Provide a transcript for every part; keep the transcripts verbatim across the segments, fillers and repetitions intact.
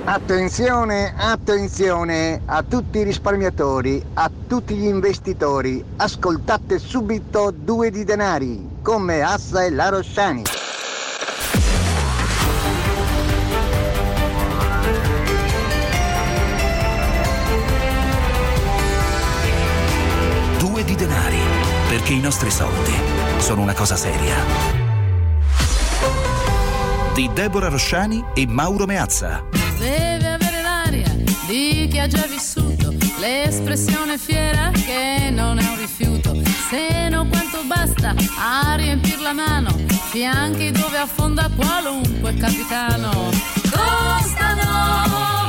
Attenzione, attenzione a tutti i risparmiatori, a tutti gli investitori. Ascoltate subito Due di Denari, come Assa e la Rossani. Due di Denari, perché i nostri soldi sono una cosa seria. Di Deborah Rosciani e Mauro Meazza. Deve avere l'aria di chi ha già vissuto, l'espressione fiera che non è un rifiuto, se no quanto basta a riempir la mano, fianchi dove affonda qualunque capitano. Costano,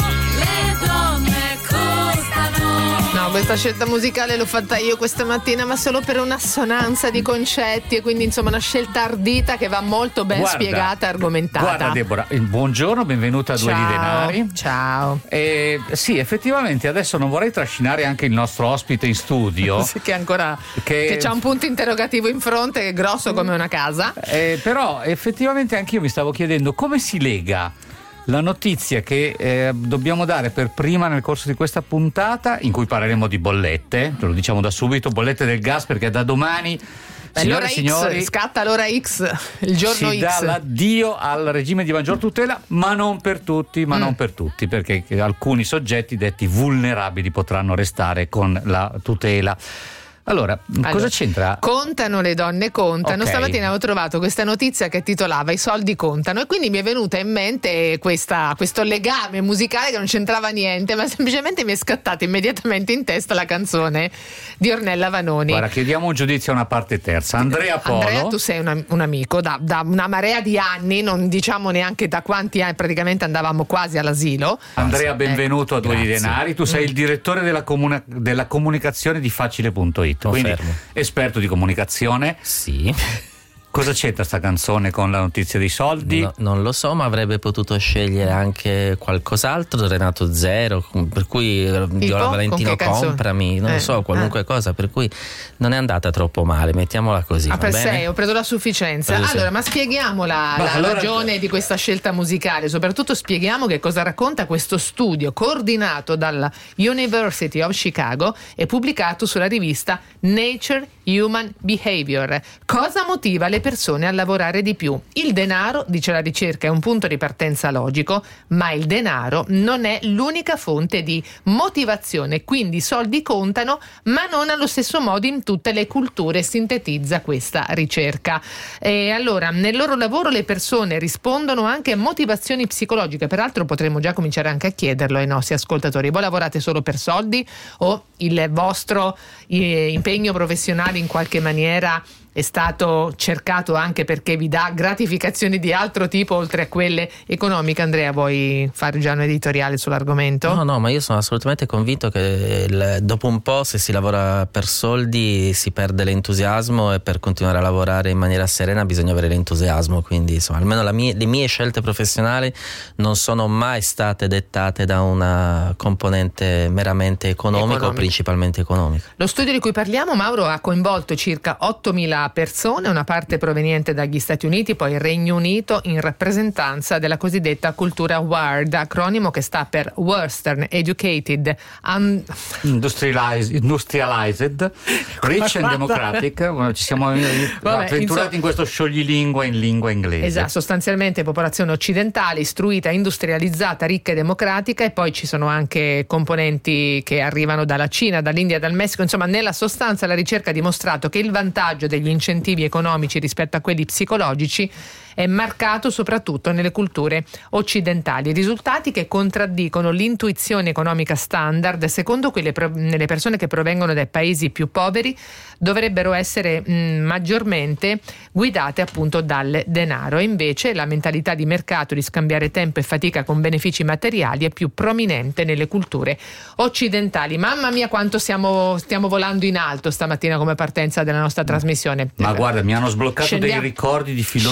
le donne costano. No, questa scelta musicale l'ho fatta io questa mattina, ma solo per un'assonanza di concetti, e quindi insomma una scelta ardita che va molto ben Guarda, spiegata e argomentata. Guarda Deborah, buongiorno, benvenuta a Due di Denari. Ciao. Eh, sì, effettivamente adesso non vorrei trascinare anche il nostro ospite in studio. Sì, che ancora che, che c'ha un punto interrogativo in fronte che è grosso come una casa. Eh, però effettivamente anche io mi stavo chiedendo come si lega la notizia che eh, dobbiamo dare per prima nel corso di questa puntata, in cui parleremo di bollette, lo diciamo da subito, bollette del gas, perché da domani, Beh, signore l'ora e signori, X, scatta l'ora X, il giorno si X. dà l'addio al regime di maggior tutela, ma non per tutti, ma mm. non per tutti, perché alcuni soggetti detti vulnerabili potranno restare con la tutela. Allora, allora, cosa c'entra? Contano le donne, contano. Okay. Stamattina ho trovato questa notizia che titolava I soldi contano, e quindi mi è venuta in mente questa, questo legame musicale che non c'entrava niente, ma semplicemente mi è scattata immediatamente in testa la canzone di Ornella Vanoni. Guarda, chiediamo un giudizio a una parte terza. Andrea Polo. Andrea, tu sei una, un amico da, da una marea di anni, non diciamo neanche da quanti anni, praticamente andavamo quasi all'asilo. Andrea, benvenuto eh, a Due di Denari. Tu sei mm. il direttore della, comuna- della comunicazione di Facile punto it. Quindi Confermo. esperto di comunicazione. Sì. Cosa c'entra sta canzone con la notizia dei soldi? No, non lo so, ma avrebbe potuto scegliere anche qualcos'altro, Renato Zero, per cui Viola Valentino comprami, non eh, lo so, qualunque eh. cosa, per cui non è andata troppo male, mettiamola così. Ah, va per bene? sei, ho preso la sufficienza. Preso allora, sei. ma spieghiamo la, Ma la allora... ragione di questa scelta musicale, soprattutto spieghiamo che cosa racconta questo studio coordinato dalla University of Chicago e pubblicato sulla rivista Nature Human Behavior. Cosa motiva le persone a lavorare di più? Il denaro, dice la ricerca, è un punto di partenza logico, ma il denaro non è l'unica fonte di motivazione, quindi i soldi contano, ma non allo stesso modo in tutte le culture, sintetizza questa ricerca. E allora, nel loro lavoro le persone rispondono anche a motivazioni psicologiche, peraltro potremmo già cominciare anche a chiederlo ai nostri ascoltatori: voi lavorate solo per soldi o il vostro eh, impegno professionale in qualche maniera è stato cercato anche perché vi dà gratificazioni di altro tipo oltre a quelle economiche? Andrea, vuoi fare già un editoriale sull'argomento? No, no, ma io sono assolutamente convinto che il, dopo un po', se si lavora per soldi, si perde l'entusiasmo, e per continuare a lavorare in maniera serena bisogna avere l'entusiasmo. Quindi insomma, almeno la mie, le mie scelte professionali non sono mai state dettate da una componente meramente economica Economico. o principalmente economica. Lo studio di cui parliamo, Mauro, ha coinvolto circa ottomila persone, una parte proveniente dagli Stati Uniti, poi il Regno Unito, in rappresentanza della cosiddetta cultura WARD, acronimo che sta per Western Educated un... Industrialized, industrialized Rich and Democratic. Ci siamo Vabbè, avventurati insomma, in questo scioglilingua in lingua inglese. Esatto, sostanzialmente popolazione occidentale, istruita, industrializzata, ricca e democratica, e poi ci sono anche componenti che arrivano dalla Cina, dall'India, dal Messico. Insomma, nella sostanza la ricerca ha dimostrato che il vantaggio degli incentivi economici rispetto a quelli psicologici è marcato soprattutto nelle culture occidentali. Risultati che contraddicono l'intuizione economica standard, secondo cui le, pro- le persone che provengono dai paesi più poveri dovrebbero essere mh, maggiormente guidate appunto dal denaro, e invece la mentalità di mercato di scambiare tempo e fatica con benefici materiali è più prominente nelle culture occidentali. Mamma mia, quanto siamo, stiamo volando in alto stamattina come partenza della nostra trasmissione. Ma guarda, mi hanno sbloccato Scendiamo, dei ricordi di filosofia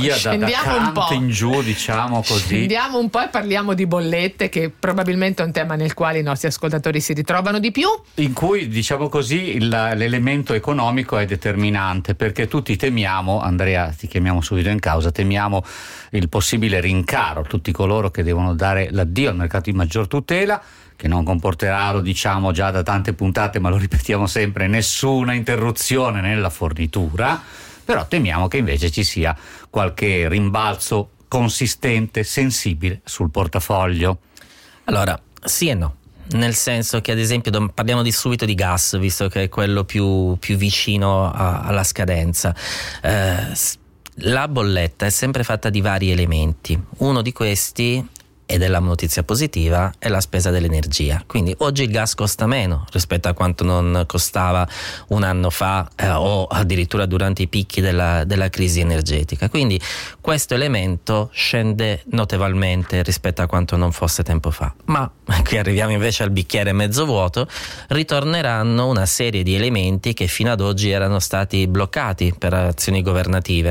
via da, da scendiamo un po'. in giù, diciamo così. Scendiamo un po' e parliamo di bollette, che probabilmente è un tema nel quale i nostri ascoltatori si ritrovano di più. In cui, diciamo così, il, l'elemento economico è determinante, perché tutti temiamo, Andrea, ti chiamiamo subito in causa, temiamo il possibile rincaro, tutti coloro che devono dare l'addio al mercato di maggior tutela, che non comporterà, lo diciamo già da tante puntate, ma lo ripetiamo sempre, nessuna interruzione nella fornitura, però temiamo che invece ci sia qualche rimbalzo consistente, sensibile sul portafoglio. Allora, sì e no. Nel senso che, ad esempio, parliamo di subito di gas, visto che è quello più, più vicino a, alla scadenza. Eh, la bolletta è sempre fatta di vari elementi. Uno di questi, ed è la notizia positiva, è la spesa dell'energia. Quindi oggi il gas costa meno rispetto a quanto non costava un anno fa eh, o addirittura durante i picchi della, della crisi energetica. Quindi questo elemento scende notevolmente rispetto a quanto non fosse tempo fa. Ma qui arriviamo invece al bicchiere mezzo vuoto, ritorneranno una serie di elementi che fino ad oggi erano stati bloccati per azioni governative.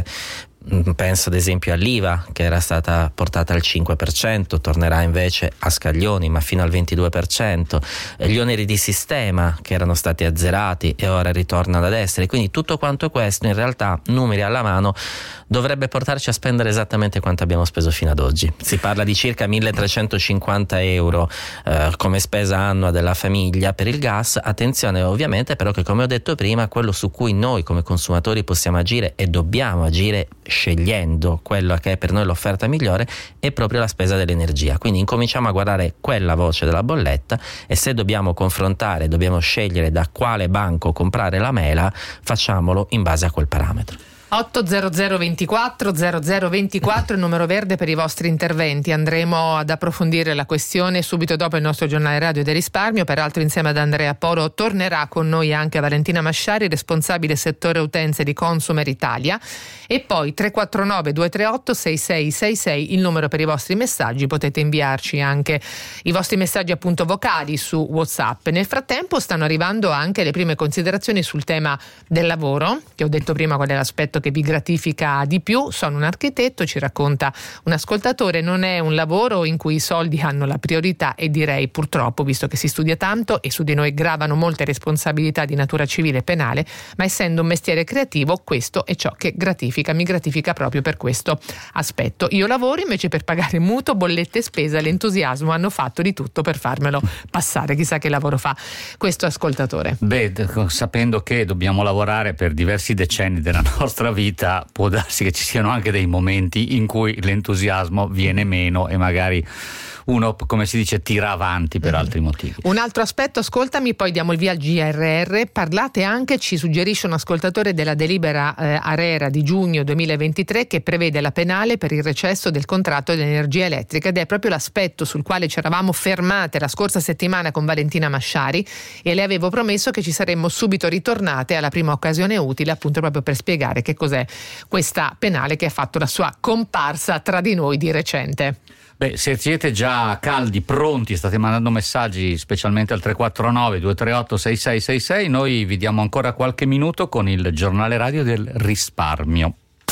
Penso ad esempio all'I V A, che era stata portata al cinque per cento, tornerà invece a scaglioni ma fino al ventidue per cento, gli oneri di sistema che erano stati azzerati e ora ritornano ad essere. Quindi tutto quanto questo, in realtà, numeri alla mano, dovrebbe portarci a spendere esattamente quanto abbiamo speso fino ad oggi. Si parla di circa milletrecentocinquanta euro eh, come spesa annua della famiglia per il gas. Attenzione ovviamente però che, come ho detto prima, quello su cui noi come consumatori possiamo agire e dobbiamo agire scegliendo quella che è per noi l'offerta migliore è proprio la spesa dell'energia. Quindi incominciamo a guardare quella voce della bolletta e se dobbiamo confrontare, dobbiamo scegliere da quale banco comprare la mela, facciamolo in base a quel parametro. otto zero zero ventiquattro zero zero ventiquattro il numero verde per i vostri interventi. Andremo ad approfondire la questione subito dopo il nostro giornale radio del risparmio. Peraltro, insieme ad Andrea Poro tornerà con noi anche Valentina Masciari, responsabile settore utenze di Consumer Italia. E poi tre quattro nove due tre otto sei sei sei sei il numero per i vostri messaggi. Potete inviarci anche i vostri messaggi appunto vocali su WhatsApp. Nel frattempo stanno arrivando anche le prime considerazioni sul tema del lavoro, che ho detto prima qual è l'aspetto che vi gratifica di più. Sono un architetto, ci racconta un ascoltatore, non è un lavoro in cui i soldi hanno la priorità, e direi purtroppo, visto che si studia tanto e su di noi gravano molte responsabilità di natura civile e penale, ma essendo un mestiere creativo questo è ciò che gratifica, mi gratifica proprio per questo aspetto. Io lavoro invece per pagare mutuo, bollette e spesa, l'entusiasmo hanno fatto di tutto per farmelo passare, chissà che lavoro fa questo ascoltatore. Beh, sapendo che dobbiamo lavorare per diversi decenni della nostra vita, può darsi che ci siano anche dei momenti in cui l'entusiasmo viene meno e magari uno, come si dice, tira avanti per altri motivi. Un altro aspetto, ascoltami, poi diamo il via al G R R. Parlate anche, ci suggerisce un ascoltatore, della delibera eh, ARERA di giugno duemilaventitré che prevede la penale per il recesso del contratto dell'energia elettrica, ed è proprio l'aspetto sul quale ci eravamo fermate la scorsa settimana con Valentina Masciari, e le avevo promesso che ci saremmo subito ritornate alla prima occasione utile, appunto proprio per spiegare che cos'è questa penale che ha fatto la sua comparsa tra di noi di recente. Beh, se siete già caldi, pronti, state mandando messaggi specialmente al tre quattro nove due tre otto sei sei sei sei, noi vi diamo ancora qualche minuto con il giornale radio del risparmio.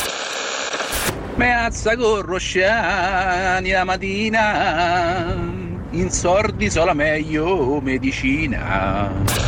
Meazza con Rosciani la mattina, in sordi sola meglio medicina.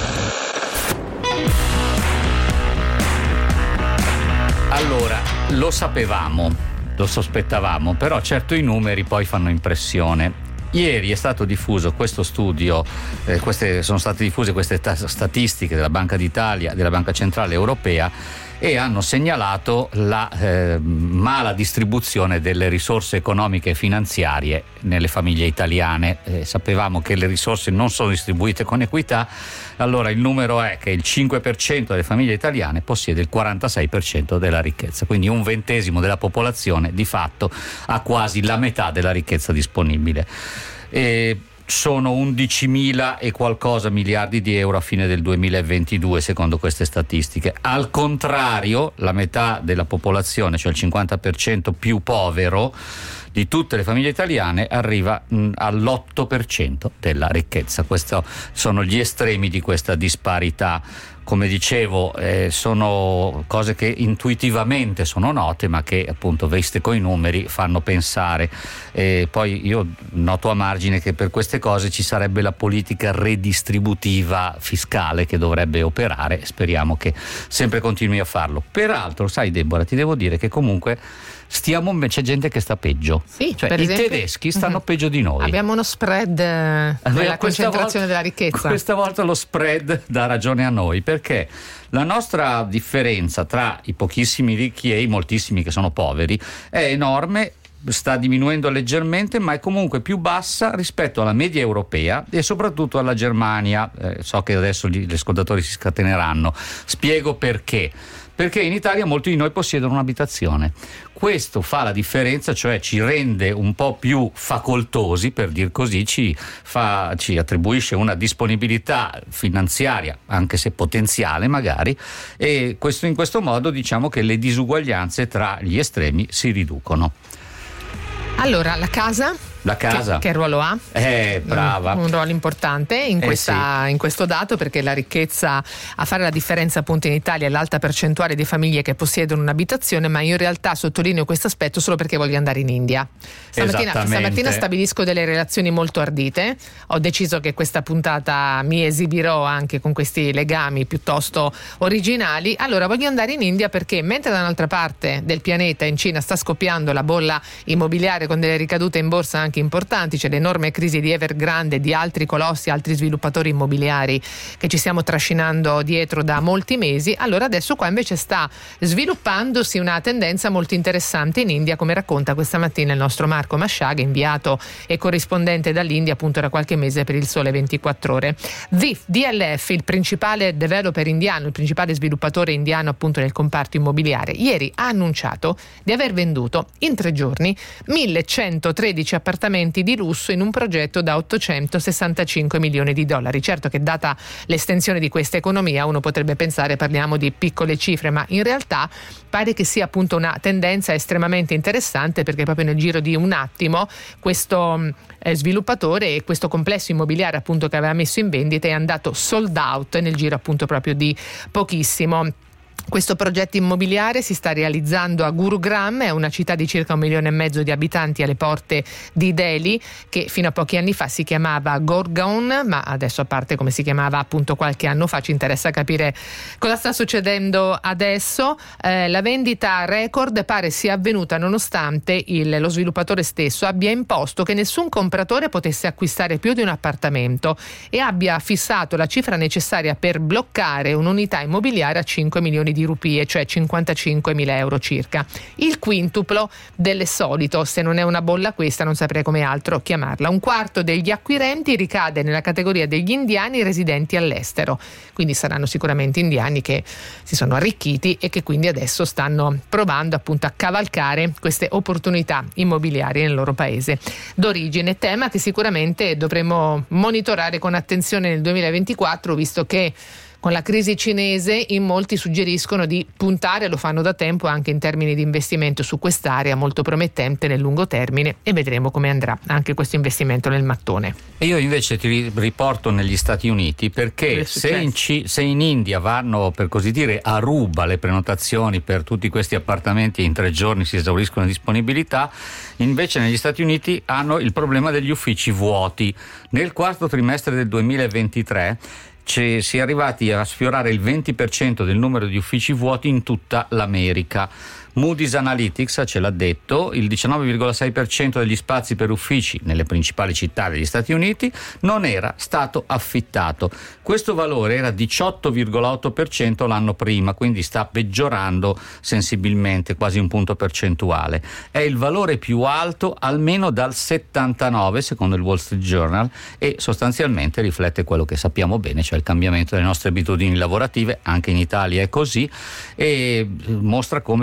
Allora, lo sapevamo, lo sospettavamo, però certo i numeri poi fanno impressione. Ieri è stato diffuso questo studio, eh, queste sono state diffuse queste t- statistiche della Banca d'Italia, della Banca Centrale Europea, e hanno segnalato la eh, mala distribuzione delle risorse economiche e finanziarie nelle famiglie italiane. Eh, sapevamo che le risorse non sono distribuite con equità. Allora il numero è che il cinque per cento delle famiglie italiane possiede il quarantasei per cento della ricchezza, quindi un ventesimo della popolazione di fatto ha quasi la metà della ricchezza disponibile. E sono undicimila e qualcosa miliardi di euro a fine del duemilaventidue secondo queste statistiche. Al contrario, la metà della popolazione, cioè il cinquanta per cento più povero, di tutte le famiglie italiane arriva mh, all'otto per cento della ricchezza. Questi sono gli estremi di questa disparità. Come dicevo, eh, sono cose che intuitivamente sono note, ma che appunto viste coi numeri fanno pensare. E poi io noto a margine che per queste cose ci sarebbe la politica redistributiva fiscale che dovrebbe operare. Speriamo che sempre continui a farlo. Peraltro, sai Deborah, ti devo dire che comunque stiamo, c'è gente che sta peggio. Sì, cioè per i esempio, tedeschi stanno uh-huh. peggio di noi. Abbiamo uno spread eh, nella concentrazione volta, della ricchezza. Questa volta lo spread dà ragione a noi, perché la nostra differenza tra i pochissimi ricchi e i moltissimi che sono poveri è enorme. Sta diminuendo leggermente, ma è comunque più bassa rispetto alla media europea e soprattutto alla Germania. Eh, so che adesso gli, gli ascoltatori si scateneranno. Spiego perché. Perché in Italia molti di noi possiedono un'abitazione. Questo fa la differenza, cioè ci rende un po' più facoltosi, per dir così, ci, fa, ci attribuisce una disponibilità finanziaria, anche se potenziale magari, e questo, in questo modo diciamo che le disuguaglianze tra gli estremi si riducono. Allora, la casa? La casa. Che, che ruolo ha? Eh, brava. Un, un ruolo importante in, Eh, questa, sì. in questo dato, perché la ricchezza a fare la differenza appunto in Italia è l'alta percentuale di famiglie che possiedono un'abitazione, ma io in realtà sottolineo questo aspetto solo perché voglio andare in India. Stamattina, stamattina stabilisco delle relazioni molto ardite, ho deciso che questa puntata mi esibirò anche con questi legami piuttosto originali. Allora voglio andare in India perché mentre da un'altra parte del pianeta, in Cina, sta scoppiando la bolla immobiliare con delle ricadute in borsa anche importanti, c'è l'enorme crisi di Evergrande e di altri colossi, altri sviluppatori immobiliari che ci stiamo trascinando dietro da molti mesi. Allora adesso qua invece sta sviluppandosi una tendenza molto interessante in India, come racconta questa mattina il nostro Marco Masciagha, inviato e corrispondente dall'India appunto da qualche mese per il Sole ventiquattro Ore. D L F, il principale developer indiano, il principale sviluppatore indiano appunto nel comparto immobiliare, ieri ha annunciato di aver venduto in tre giorni millecentotredici appartamenti di lusso in un progetto da ottocentosessantacinque milioni di dollari. Certo che data l'estensione di questa economia uno potrebbe pensare parliamo di piccole cifre, ma in realtà pare che sia appunto una tendenza estremamente interessante, perché proprio nel giro di un attimo questo eh, sviluppatore e questo complesso immobiliare appunto che aveva messo in vendita è andato sold out nel giro appunto proprio di pochissimo. Questo progetto immobiliare si sta realizzando a Gurugram, è una città di circa un milione e mezzo di abitanti alle porte di Delhi, che fino a pochi anni fa si chiamava Gurgaon, ma adesso, a parte come si chiamava appunto qualche anno fa, ci interessa capire cosa sta succedendo adesso. Eh, la vendita record pare sia avvenuta nonostante il, lo sviluppatore stesso abbia imposto che nessun compratore potesse acquistare più di un appartamento e abbia fissato la cifra necessaria per bloccare un'unità immobiliare a cinque milioni di rupie, cioè cinquantacinquemila euro circa, il quintuplo del solito. Se non è una bolla questa, non saprei come altro chiamarla. Un quarto degli acquirenti ricade nella categoria degli indiani residenti all'estero, quindi saranno sicuramente indiani che si sono arricchiti e che quindi adesso stanno provando appunto a cavalcare queste opportunità immobiliari nel loro paese d'origine, tema che sicuramente dovremo monitorare con attenzione nel duemilaventiquattro, visto che con la crisi cinese in molti suggeriscono di puntare, lo fanno da tempo, anche in termini di investimento su quest'area molto promettente nel lungo termine, e vedremo come andrà anche questo investimento nel mattone. E io invece ti riporto negli Stati Uniti, perché se in, C- se in India vanno, per così dire, a ruba le prenotazioni per tutti questi appartamenti e in tre giorni si esauriscono le disponibilità, invece negli Stati Uniti hanno il problema degli uffici vuoti. Nel quarto trimestre del duemilaventitré Ci, si è arrivati a sfiorare il venti per cento del numero di uffici vuoti in tutta l'America. Moody's Analytics ce l'ha detto, il diciannove virgola sei per cento degli spazi per uffici nelle principali città degli Stati Uniti non era stato affittato. Questo valore era diciotto virgola otto per cento l'anno prima, quindi sta peggiorando sensibilmente, quasi un punto percentuale. È il valore più alto almeno dal settantanove, secondo il Wall Street Journal, e sostanzialmente riflette quello che sappiamo bene, cioè il cambiamento delle nostre abitudini lavorative. Anche in Italia è così, e mostra come il lavoro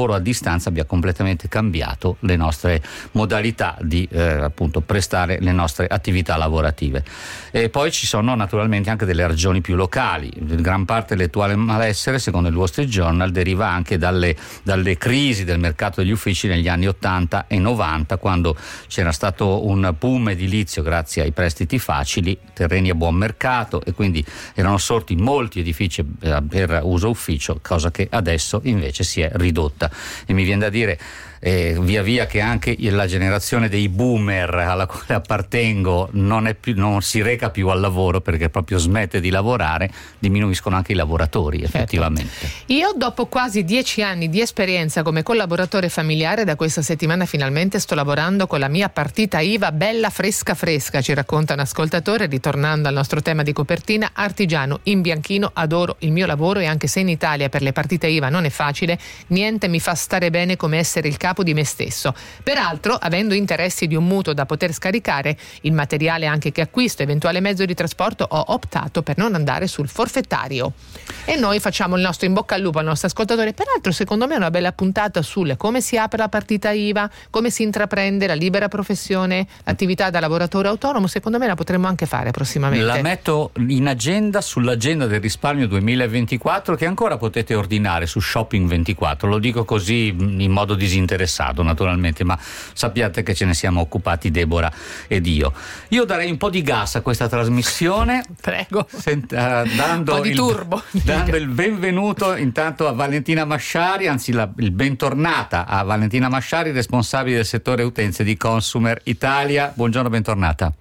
lavoro a distanza abbia completamente cambiato le nostre modalità di eh, appunto prestare le nostre attività lavorative. E poi ci sono naturalmente anche delle ragioni più locali. Gran parte dell'attuale malessere, secondo il Wall Street Journal, deriva anche dalle, dalle crisi del mercato degli uffici negli anni ottanta e novanta, quando c'era stato un boom edilizio grazie ai prestiti facili, terreni a buon mercato, e quindi erano sorti molti edifici per uso ufficio, cosa che adesso invece si è ridotta. E mi viene da dire, eh, via via che anche la generazione dei boomer alla quale appartengo non, è più, non si reca più al lavoro perché proprio smette di lavorare, diminuiscono anche i lavoratori effettivamente. Certo. Io dopo quasi dieci anni di esperienza come collaboratore familiare, da questa settimana finalmente sto lavorando con la mia partita I V A bella fresca fresca, ci racconta un ascoltatore, ritornando al nostro tema di copertina. Artigiano in bianchino, adoro il mio lavoro e anche se in Italia per le partite I V A non è facile, niente mi fa stare bene come essere il capo di me stesso. Peraltro, avendo interessi di un mutuo da poter scaricare, il materiale anche che acquisto, eventuale mezzo di trasporto, ho optato per non andare sul forfettario. E noi facciamo il nostro in bocca al lupo al nostro ascoltatore. Peraltro, secondo me è una bella puntata sulle come si apre la partita I V A, come si intraprende la libera professione, l'attività da lavoratore autonomo. Secondo me la potremmo anche fare prossimamente. La metto in agenda, sull'agenda del risparmio duemilaventiquattro, che ancora potete ordinare su Shopping ventiquattro. Lo dico così in modo disinteressato naturalmente, ma sappiate che ce ne siamo occupati Deborah ed io. Io darei un po' di gas a questa trasmissione. Prego. Senta, dando, un po' di il, turbo. dando il benvenuto intanto a Valentina Masciari, anzi la, il bentornata a Valentina Masciari, responsabile del settore utenze di Consumer Italia. Buongiorno, bentornata.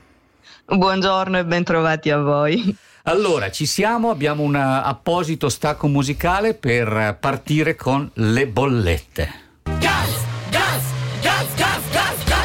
Buongiorno e bentrovati a voi. Allora, ci siamo, abbiamo un apposito stacco musicale per partire con le bollette. Gas, gas, gas, gas, gas, gas.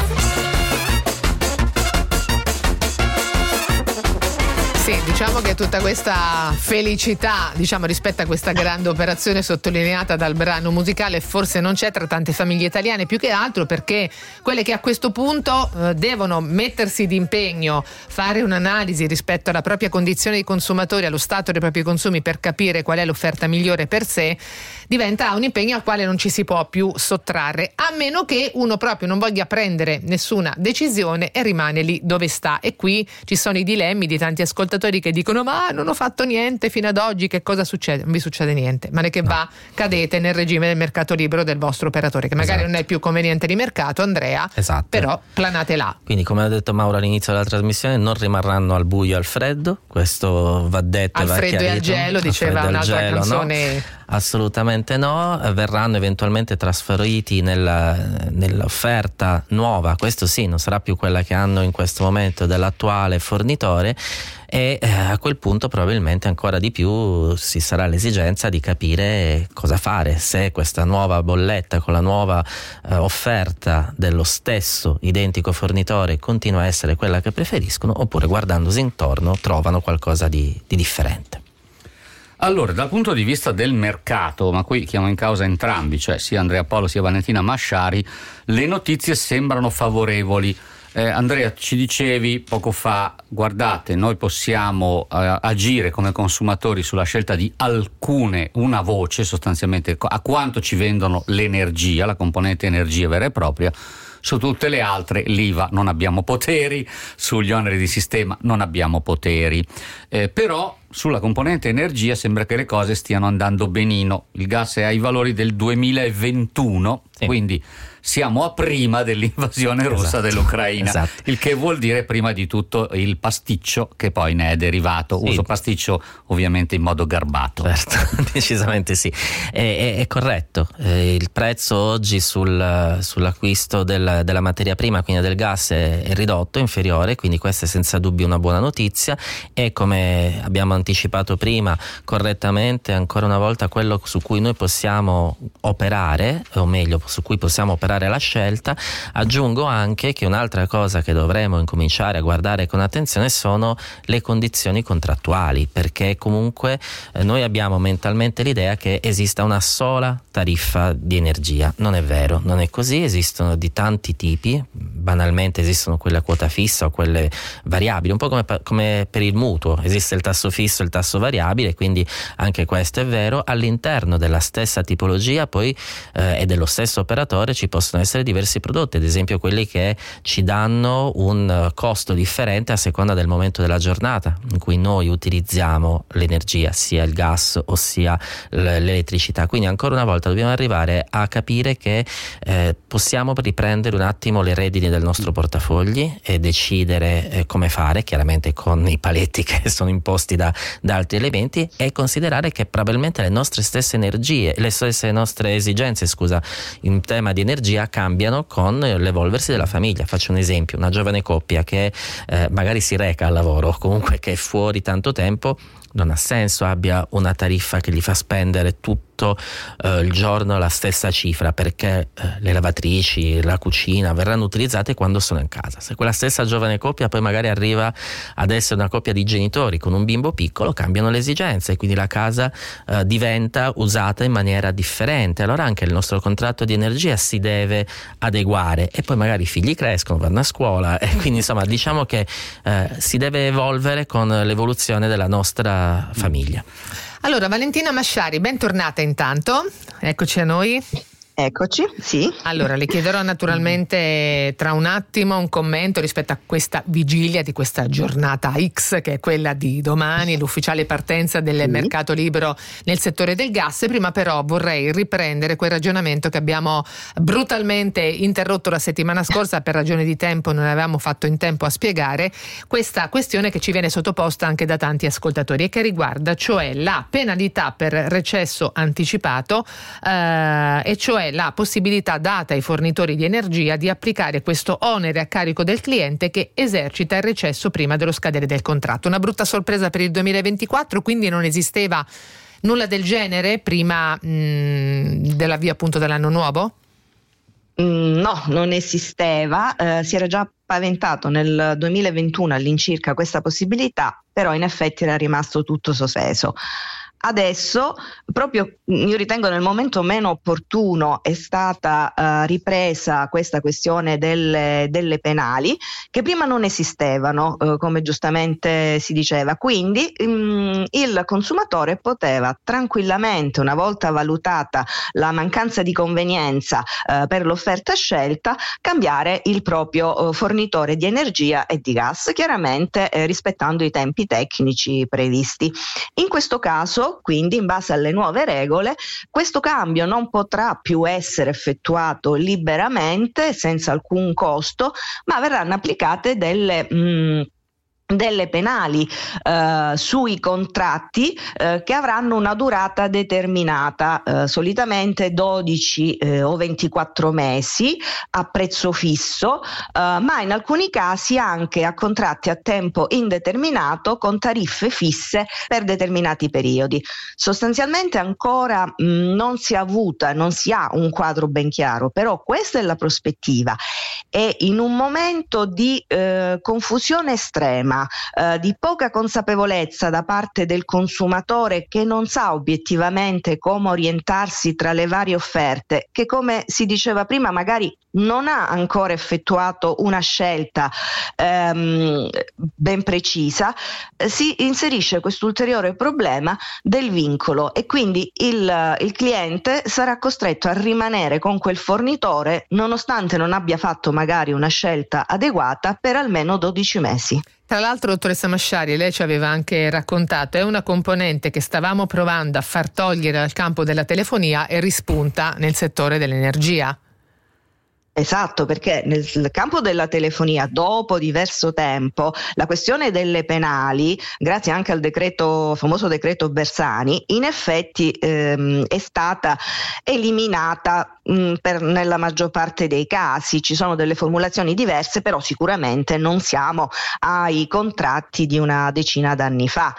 Sì, diciamo che tutta questa felicità, diciamo, rispetto a questa grande operazione sottolineata dal brano musicale forse non c'è tra tante famiglie italiane, più che altro perché quelle che a questo punto eh, devono mettersi d'impegno, fare un'analisi rispetto alla propria condizione di consumatori, allo stato dei propri consumi per capire qual è l'offerta migliore per sé, diventa un impegno al quale non ci si può più sottrarre, a meno che uno proprio non voglia prendere nessuna decisione e rimane lì dove sta. E qui ci sono i dilemmi di tanti ascoltatori che dicono: ma non ho fatto niente fino ad oggi, che cosa succede? Non vi succede niente, male che no. va, cadete nel regime del mercato libero del vostro operatore, che magari esatto. non è più conveniente di mercato, Andrea, esatto. però planate là. Quindi, come ha detto Mauro all'inizio della trasmissione, non rimarranno al buio e al freddo, questo va detto. Al va freddo chiarito. e al gelo, al diceva un'altra gelo, canzone. No? Assolutamente no, verranno eventualmente trasferiti nella, nell'offerta nuova, questo sì, non sarà più quella che hanno in questo momento dell'attuale fornitore, e eh, a quel punto probabilmente ancora di più ci sarà l'esigenza di capire cosa fare, se questa nuova bolletta con la nuova eh, offerta dello stesso identico fornitore continua a essere quella che preferiscono, oppure guardandosi intorno trovano qualcosa di, di differente. Allora, dal punto di vista del mercato, ma qui chiamo in causa entrambi, cioè sia Andrea Polo sia Valentina Masciari, le notizie sembrano favorevoli. Eh, Andrea, ci dicevi poco fa, guardate, noi possiamo eh, agire come consumatori sulla scelta di alcune, una voce sostanzialmente, a quanto ci vendono l'energia, la componente energia vera e propria. Su tutte le altre l'I V A non abbiamo poteri, sugli oneri di sistema non abbiamo poteri, eh, però sulla componente energia sembra che le cose stiano andando benino. Il gas è ai valori del duemilaventuno, sì. Quindi siamo a prima dell'invasione russa esatto. dell'Ucraina, esatto. Il che vuol dire prima di tutto il pasticcio che poi ne è derivato. Sì. Uso pasticcio ovviamente in modo garbato. Certo, decisamente sì, è, è, è corretto. Eh, il prezzo oggi sul, sull'acquisto del, della materia prima, quindi del gas, è, è ridotto, inferiore, quindi questa è senza dubbio una buona notizia, e come abbiamo anticipato prima correttamente, ancora una volta quello su cui noi possiamo operare, o meglio su cui possiamo operare migliorare la scelta. Aggiungo anche che un'altra cosa che dovremo incominciare a guardare con attenzione sono le condizioni contrattuali, perché comunque eh, noi abbiamo mentalmente l'idea che esista una sola tariffa di energia. Non è vero, non è così, esistono di tanti tipi, banalmente esistono quelle a quota fissa o quelle variabili, un po' come, come per il mutuo, esiste il tasso fisso e il tasso variabile, quindi anche questo è vero. All'interno della stessa tipologia poi eh, e dello stesso operatore ci possono essere diversi prodotti, ad esempio quelli che ci danno un costo differente a seconda del momento della giornata in cui noi utilizziamo l'energia, sia il gas ossia l'elettricità. Quindi ancora una volta dobbiamo arrivare a capire che eh, possiamo riprendere un attimo le redini del nostro portafogli e decidere eh, come fare, chiaramente con i paletti che sono imposti da, da altri elementi, e considerare che probabilmente le nostre stesse energie, le stesse nostre esigenze, scusa, in tema di energia cambiano con l'evolversi della famiglia. Faccio un esempio: una giovane coppia che eh, magari si reca al lavoro, comunque che è fuori tanto tempo, non ha senso abbia una tariffa che gli fa spendere tutto eh, il giorno la stessa cifra, perché eh, le lavatrici, la cucina verranno utilizzate quando sono in casa. Se quella stessa giovane coppia poi magari arriva ad essere una coppia di genitori con un bimbo piccolo, cambiano le esigenze e quindi la casa eh, diventa usata in maniera differente. Allora anche il nostro contratto di energia si deve adeguare, e poi magari i figli crescono, vanno a scuola e quindi insomma diciamo che eh, si deve evolvere con l'evoluzione della nostra famiglia. Allora, Valentina Masciari, bentornata intanto, eccoci a noi. Eccoci, sì. Allora, le chiederò naturalmente tra un attimo un commento rispetto a questa vigilia di questa giornata X, che è quella di domani, l'ufficiale partenza del sì. mercato libero nel settore del gas. Prima però vorrei riprendere quel ragionamento che abbiamo brutalmente interrotto la settimana scorsa, per ragioni di tempo non avevamo fatto in tempo a spiegare questa questione che ci viene sottoposta anche da tanti ascoltatori e che riguarda cioè la penalità per recesso anticipato, eh, e cioè la possibilità data ai fornitori di energia di applicare questo onere a carico del cliente che esercita il recesso prima dello scadere del contratto. Una brutta sorpresa per il duemilaventiquattro, quindi non esisteva nulla del genere prima mh, dell'avvio appunto dell'anno nuovo? Mm, no, non esisteva, eh, si era già paventato nel duemilaventuno all'incirca questa possibilità, però in effetti era rimasto tutto sospeso. Adesso, proprio io ritengo nel momento meno opportuno, è stata uh, ripresa questa questione delle, delle penali che prima non esistevano, uh, come giustamente si diceva. Quindi um, il consumatore poteva tranquillamente, una volta valutata la mancanza di convenienza uh, per l'offerta scelta, cambiare il proprio uh, fornitore di energia e di gas, chiaramente eh, rispettando i tempi tecnici previsti. In questo caso, quindi in base alle nuove regole, questo cambio non potrà più essere effettuato liberamente senza alcun costo, ma verranno applicate delle mh, delle penali eh, sui contratti eh, che avranno una durata determinata, eh, solitamente dodici eh, o ventiquattro mesi a prezzo fisso, eh, ma in alcuni casi anche a contratti a tempo indeterminato con tariffe fisse per determinati periodi. Sostanzialmente ancora mh, non si è avuta, non si ha un quadro ben chiaro, però questa è la prospettiva, e in un momento di eh, confusione estrema, Uh, di poca consapevolezza da parte del consumatore che non sa obiettivamente come orientarsi tra le varie offerte, che come si diceva prima magari non ha ancora effettuato una scelta um, ben precisa, eh, si inserisce quest'ulteriore problema del vincolo, e quindi il, il cliente sarà costretto a rimanere con quel fornitore nonostante non abbia fatto magari una scelta adeguata per almeno dodici mesi. Tra l'altro, dottoressa Masciari, lei ci aveva anche raccontato, è una componente che stavamo provando a far togliere dal campo della telefonia e rispunta nel settore dell'energia. Esatto, perché nel campo della telefonia, dopo diverso tempo, la questione delle penali, grazie anche al decreto, famoso decreto Bersani, in effetti ehm, è stata eliminata mh, per, nella maggior parte dei casi. Ci sono delle formulazioni diverse, però sicuramente non siamo ai contratti di una decina d'anni fa.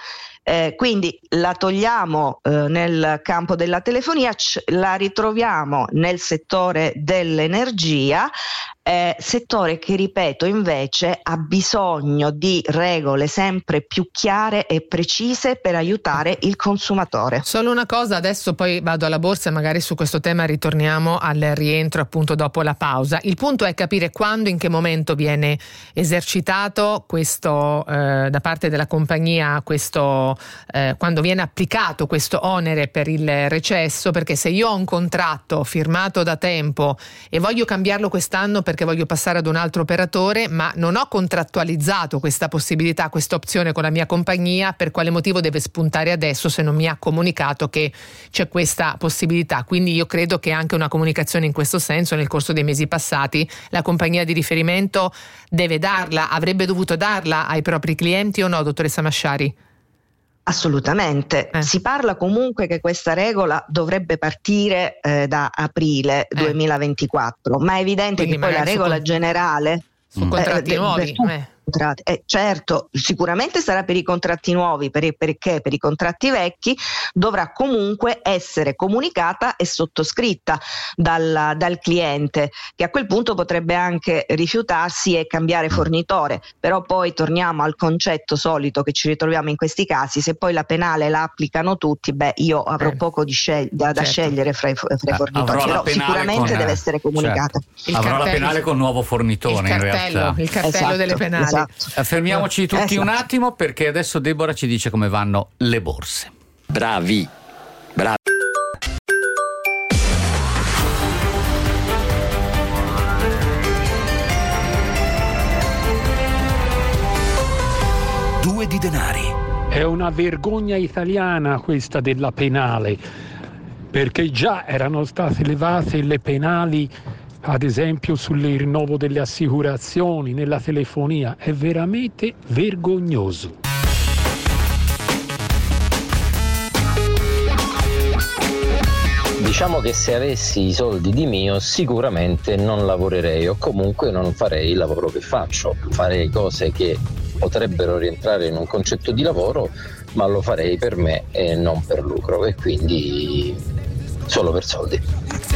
Eh, quindi la togliamo eh, nel campo della telefonia, c- la ritroviamo nel settore dell'energia, eh, settore che, ripeto, invece ha bisogno di regole sempre più chiare e precise per aiutare il consumatore. Solo una cosa, adesso poi vado alla borsa e magari su questo tema ritorniamo al rientro appunto dopo la pausa. Il punto è capire quando, in che momento viene esercitato questo eh, da parte della compagnia, questo eh, quando viene applicato questo onere per il recesso, perché se io ho un contratto firmato da tempo e voglio cambiarlo quest'anno perché voglio passare ad un altro operatore, ma non ho contrattualizzato questa possibilità, questa opzione con la mia compagnia, per quale motivo deve spuntare adesso se non mi ha comunicato che c'è questa possibilità? Quindi io credo che anche una comunicazione in questo senso nel corso dei mesi passati la compagnia di riferimento deve darla, avrebbe dovuto darla ai propri clienti o no, dottoressa Masciari? Assolutamente, eh. Si parla comunque che questa regola dovrebbe partire eh, da aprile eh. duemilaventiquattro, ma è evidente Quindi che poi la regola su, generale su contratti eh, nuovi per, eh. Eh, certo, sicuramente sarà per i contratti nuovi, per, perché per i contratti vecchi dovrà comunque essere comunicata e sottoscritta dal, dal cliente, che a quel punto potrebbe anche rifiutarsi e cambiare fornitore. Però poi torniamo al concetto solito che ci ritroviamo in questi casi: se poi la penale la applicano tutti, beh, io avrò eh. poco di scel- da, da certo. scegliere fra i, fra i fornitori, però sicuramente con, deve essere comunicata. Certo. Avrò cartello, la penale con nuovo fornitore, il in cartello, realtà il cartello esatto, delle penali. Esatto. Fermiamoci tutti esatto. un attimo, perché adesso Deborah ci dice come vanno le borse. Bravi, bravi. Due di denari. È una vergogna italiana questa della penale, perché già erano state levate le penali, ad esempio sul rinnovo delle assicurazioni, nella telefonia. È veramente vergognoso. Diciamo che se avessi i soldi di mio sicuramente non lavorerei, o comunque non farei il lavoro che faccio, farei cose che potrebbero rientrare in un concetto di lavoro, ma lo farei per me e non per lucro, e quindi solo per soldi.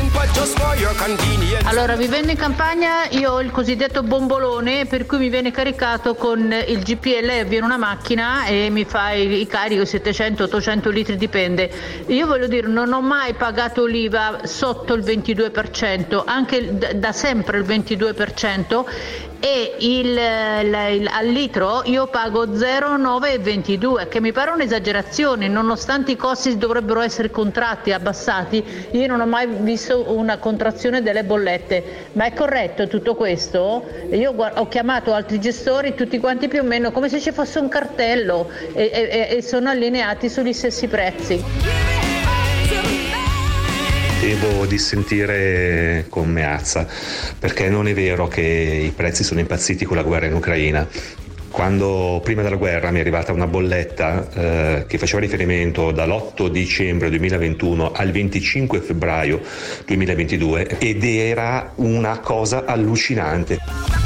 Allora, vivendo in campagna io ho il cosiddetto bombolone, per cui mi viene caricato con il G P L, viene una macchina e mi fa i, i carichi settecento ottocento litri, dipende. Io voglio dire, non ho mai pagato l'I V A sotto il ventidue per cento, anche da, da sempre il ventidue per cento, e il, il, il, al litro io pago zero virgola nove ventidue, che mi pare un'esagerazione, nonostante i costi dovrebbero essere contratti, abbassati. Io non ho mai visto una contrazione delle bollette, ma è corretto tutto questo? Io ho chiamato altri gestori, tutti quanti più o meno come se ci fosse un cartello, e, e, e sono allineati sugli stessi prezzi. Devo dissentire con Meazza, perché non è vero che i prezzi sono impazziti con la guerra in Ucraina. Quando prima della guerra mi è arrivata una bolletta eh, che faceva riferimento dall'otto dicembre duemilaventuno al venticinque febbraio duemilaventidue, ed era una cosa allucinante.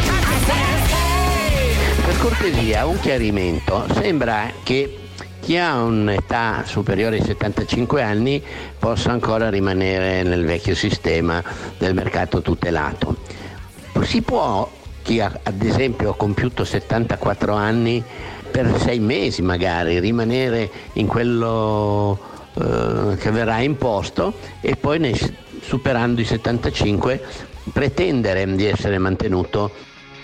Per cortesia, un chiarimento. Sembra che chi ha un'età superiore ai settantacinque anni possa ancora rimanere nel vecchio sistema del mercato tutelato. Si può, chi ha ad esempio compiuto settantaquattro anni, per sei mesi magari rimanere in quello eh, che verrà imposto, e poi ne, superando i settantacinque pretendere di essere mantenuto?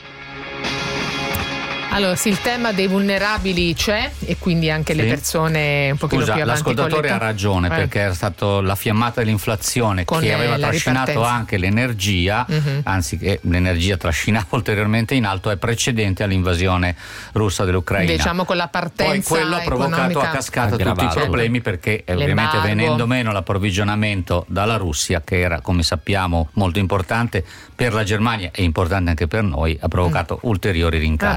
Allora, sì, il tema dei vulnerabili c'è, e quindi anche sì. le persone un pochino Scusa, più avanti. l'ascoltatore ha ragione, eh. perché era stato la fiammata dell'inflazione Con che aveva trascinato ripartenza. anche l'energia, uh-huh. anzi che l'energia trascinava ulteriormente in alto, è precedente all'invasione russa dell'Ucraina. Diciamo con la partenza Poi quello ha provocato a cascata aggravato. tutti i problemi, perché L'embargo. ovviamente venendo meno l'approvvigionamento dalla Russia, che era, come sappiamo, molto importante per la Germania e importante anche per noi, ha provocato mm. ulteriori rincari. Vabbè, certo,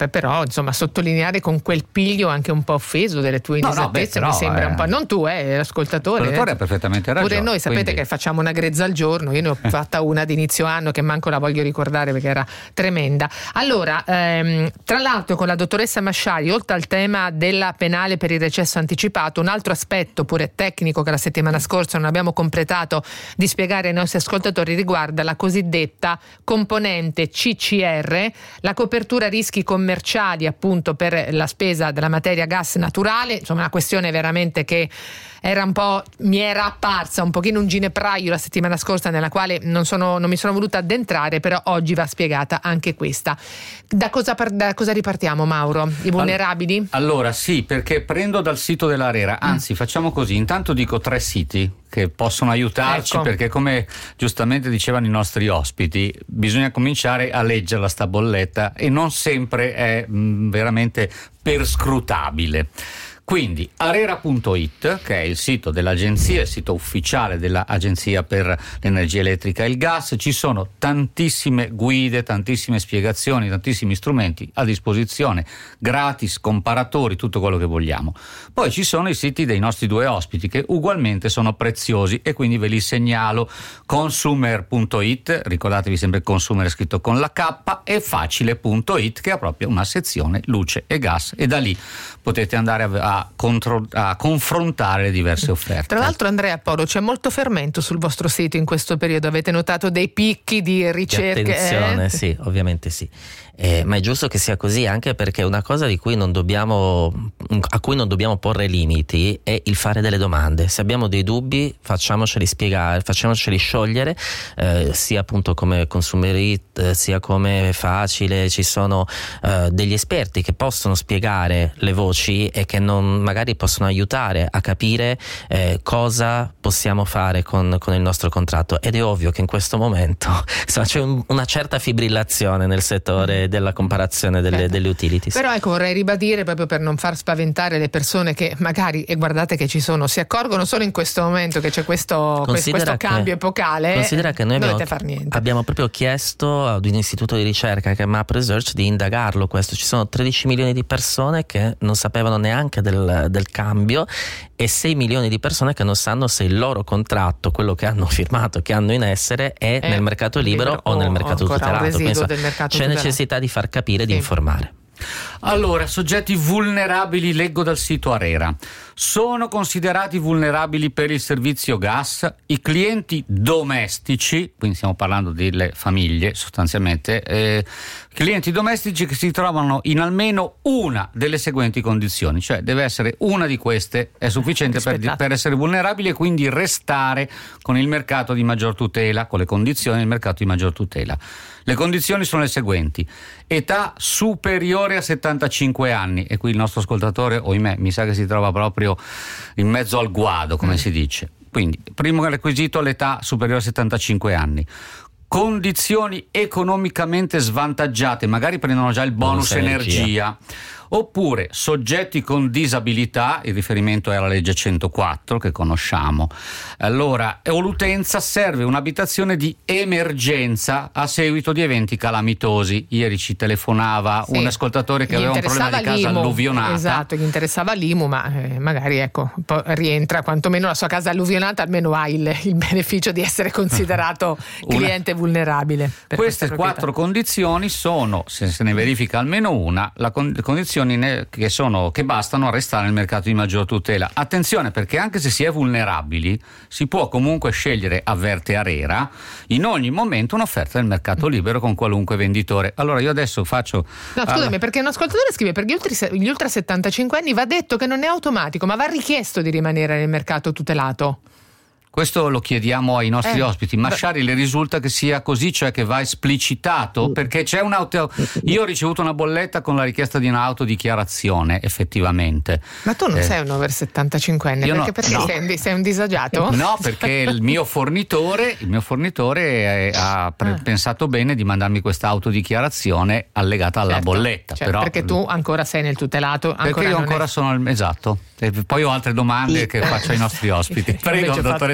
per però insomma sottolineare con quel piglio anche un po' offeso delle tue No, no, inesattezze, beh, mi però, sembra eh. un po', non tu, eh, l'ascoltatore. L'ascoltatore ha perfettamente ragione. Pure noi sapete quindi... che facciamo una grezza al giorno, io ne ho fatta una di inizio anno che manco la voglio ricordare perché era tremenda. Allora, ehm, tra l'altro con la dottoressa Masciari, oltre al tema della penale per il recesso anticipato, un altro aspetto pure tecnico che la settimana scorsa non abbiamo completato di spiegare ai nostri ascoltatori riguarda la cosiddetta componente C C R, la copertura rischi commerciali appunto per la spesa della materia gas naturale, insomma una questione veramente che era un po', mi era apparsa un pochino un ginepraio la settimana scorsa, nella quale non, sono, non mi sono voluta addentrare, però oggi va spiegata anche questa. Da cosa, da cosa ripartiamo, Mauro? I vulnerabili? Allora sì, perché prendo dal sito dell'Arera, anzi mm. facciamo così, intanto dico tre siti che possono aiutarci, ecco. Perché come giustamente dicevano i nostri ospiti, bisogna cominciare a leggerla sta bolletta e non sempre è mh, veramente perscrutabile. Quindi arera punto it, che è il sito dell'agenzia, il sito ufficiale dell'Agenzia per l'Energia Elettrica e il Gas, ci sono tantissime guide, tantissime spiegazioni, tantissimi strumenti a disposizione, gratis, comparatori, tutto quello che vogliamo. Poi ci sono i siti dei nostri due ospiti che ugualmente sono preziosi e quindi ve li segnalo: consumer punto it, ricordatevi sempre consumer scritto con la K, e facile punto it, che ha proprio una sezione luce e gas, e da lì potete andare a A, contro, a confrontare le diverse offerte. Tra l'altro, Andrea Porro, c'è molto fermento sul vostro sito in questo periodo, avete notato dei picchi di ricerche? Di attenzione, eh? sì, ovviamente sì. Eh, ma è giusto che sia così, anche perché una cosa di cui non dobbiamo, a cui non dobbiamo porre limiti è il fare delle domande. Se abbiamo dei dubbi, facciamoceli spiegare, facciamoceli sciogliere, eh, sia appunto come Consumerit, eh, sia come Facile. Ci sono eh, degli esperti che possono spiegare le voci e che non, magari possono aiutare a capire eh, cosa possiamo fare con, con il nostro contratto. Ed è ovvio che in questo momento insomma, c'è un, una certa fibrillazione nel settore della comparazione delle, certo. delle utilities. Però ecco, vorrei ribadire, proprio per non far spaventare le persone che magari, e guardate che ci sono, si accorgono solo in questo momento che c'è questo, questo che, cambio epocale. Considera che noi abbiamo, far niente. abbiamo proprio chiesto ad un istituto di ricerca che è Map Research di indagarlo questo. Ci sono tredici milioni di persone che non sapevano neanche del, del cambio e sei milioni di persone che non sanno se il loro contratto, quello che hanno firmato, che hanno in essere, è eh, nel mercato libero, libero o nel mercato tutelato. Penso, del mercato c'è tutelato. necessità di far capire, sì. di informare. Allora, soggetti vulnerabili, leggo dal sito Arera. Sono considerati vulnerabili per il servizio gas i clienti domestici, quindi stiamo parlando delle famiglie sostanzialmente, eh, clienti domestici che si trovano in almeno una delle seguenti condizioni, cioè deve essere una di queste è sufficiente per, per essere vulnerabili e quindi restare con il mercato di maggior tutela, con le condizioni del mercato di maggior tutela. Le condizioni sono le seguenti: età superiore a settantacinque anni, e qui il nostro ascoltatore, ohimè, mi sa che si trova proprio in mezzo al guado, come mm. si dice. Quindi, primo requisito, l'età superiore a settantacinque anni. Condizioni economicamente svantaggiate, magari prendono già il bonus, bonus energia. energia. Oppure soggetti con disabilità, il riferimento è alla legge centoquattro che conosciamo. Allora, o l'utenza serve un'abitazione di emergenza a seguito di eventi calamitosi. Ieri ci telefonava sì. un ascoltatore che gli aveva un problema di casa l'I M U, alluvionata. Esatto, gli interessava l'I M U, ma eh, magari ecco, poi rientra quantomeno la sua casa alluvionata, almeno ha il, il beneficio di essere considerato cliente una... vulnerabile. Queste quattro condizioni sono, se se ne verifica almeno una, la con- condizione che sono che bastano a restare nel mercato di maggior tutela. Attenzione, perché anche se si è vulnerabili si può comunque scegliere, avverte Arera, in ogni momento un'offerta del mercato libero con qualunque venditore. Allora io adesso faccio no scusami alla... perché un ascoltatore scrive: per gli ultra, gli ultra settantacinque anni va detto che non è automatico, ma va richiesto di rimanere nel mercato tutelato. Questo lo chiediamo ai nostri eh, ospiti. Masciari, le risulta che sia così, cioè che va esplicitato? Perché c'è un'auto. Io ho ricevuto una bolletta con la richiesta di un'autodichiarazione, effettivamente. Ma tu non eh. sei un over settantacinque anni, perché, no, perché no. sei, un, sei un disagiato? No, perché il mio fornitore, il mio fornitore ha pre- ah. pensato bene di mandarmi questa autodichiarazione allegata alla certo, bolletta. Certo, però, perché tu ancora sei nel tutelato. Ancora perché io non ancora è... sono al, esatto. E poi ho altre domande che faccio ai nostri ospiti. Prego, dottoressa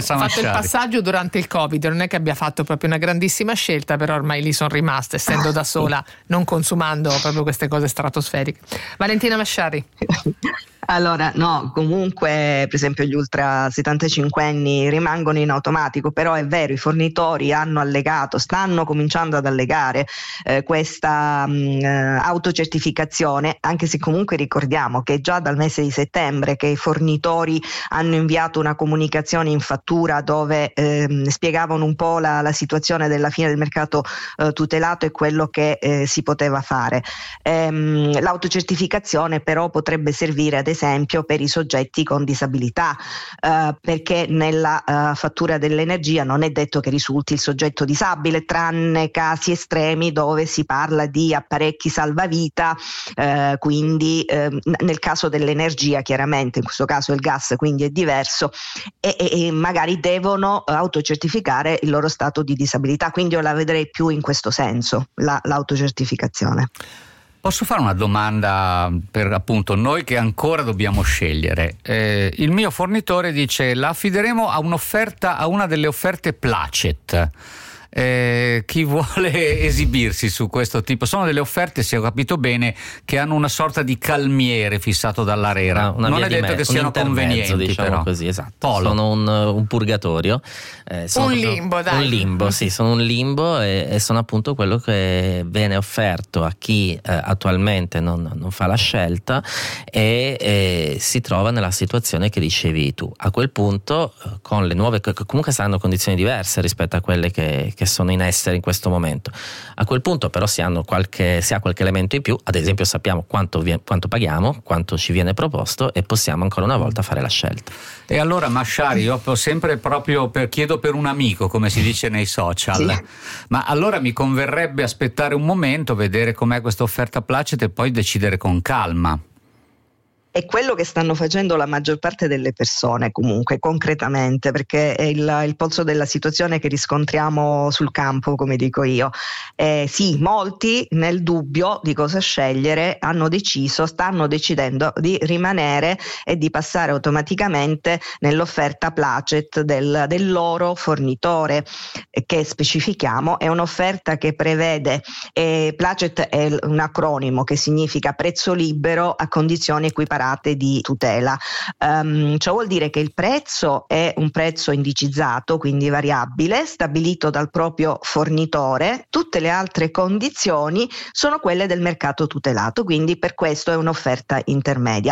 Forza fatto Masciari. il passaggio durante il Covid, non è che abbia fatto proprio una grandissima scelta, però ormai lì sono rimasta, essendo da sola, non consumando proprio queste cose stratosferiche. Valentina Masciari. Allora, no, comunque per esempio gli ultra settantacinque anni rimangono in automatico, però è vero, i fornitori hanno allegato, stanno cominciando ad allegare eh, questa mh, autocertificazione, anche se comunque ricordiamo che già dal mese di settembre che i fornitori hanno inviato una comunicazione in fattura dove eh, spiegavano un po' la, la situazione della fine del mercato eh, tutelato e quello che eh, si poteva fare. Ehm, l'autocertificazione però potrebbe servire ad esempio per i soggetti con disabilità, eh, perché nella eh, fattura dell'energia non è detto che risulti il soggetto disabile, tranne casi estremi dove si parla di apparecchi salvavita, eh, quindi eh, nel caso dell'energia chiaramente, in questo caso il gas quindi è diverso, e, e, e magari devono autocertificare il loro stato di disabilità, quindi io la vedrei più in questo senso, la, l'autocertificazione. Posso fare una domanda per appunto noi che ancora dobbiamo scegliere? Eh, il mio fornitore dice la affideremo a un'offerta, a una delle offerte Placet. Eh, chi vuole esibirsi su questo tipo? Sono delle offerte, se ho capito bene, che hanno una sorta di calmiere fissato dall'ARERA. Una non è detto me- che siano convenienti, diciamo però. Così, esatto. Polo. Sono un, un purgatorio. Eh, sono un limbo, dai. Un limbo, sì, sono un limbo e, e sono appunto quello che viene offerto a chi eh, attualmente non, non fa la scelta e, e si trova nella situazione che dicevi tu. A quel punto, con le nuove, comunque saranno condizioni diverse rispetto a quelle che che sono in essere in questo momento. A quel punto però si, hanno qualche, si ha qualche elemento in più, ad esempio sappiamo quanto, vi, quanto paghiamo, quanto ci viene proposto e possiamo ancora una volta fare la scelta. E allora Masciari, io sempre proprio per, chiedo per un amico, come si dice nei social, sì. Ma allora mi converrebbe aspettare un momento, vedere com'è questa offerta Placet e poi decidere con calma. È quello che stanno facendo la maggior parte delle persone comunque concretamente, perché è il, il polso della situazione che riscontriamo sul campo, come dico io. Eh, sì, molti nel dubbio di cosa scegliere hanno deciso, stanno decidendo di rimanere e di passare automaticamente nell'offerta Placet del, del loro fornitore, eh, che specifichiamo è un'offerta che prevede, eh, Placet è un acronimo che significa prezzo libero a condizioni equiparate di tutela. Um, ciò vuol dire che il prezzo è un prezzo indicizzato, quindi variabile, stabilito dal proprio fornitore. Tutte le altre condizioni sono quelle del mercato tutelato, quindi per questo è un'offerta intermedia.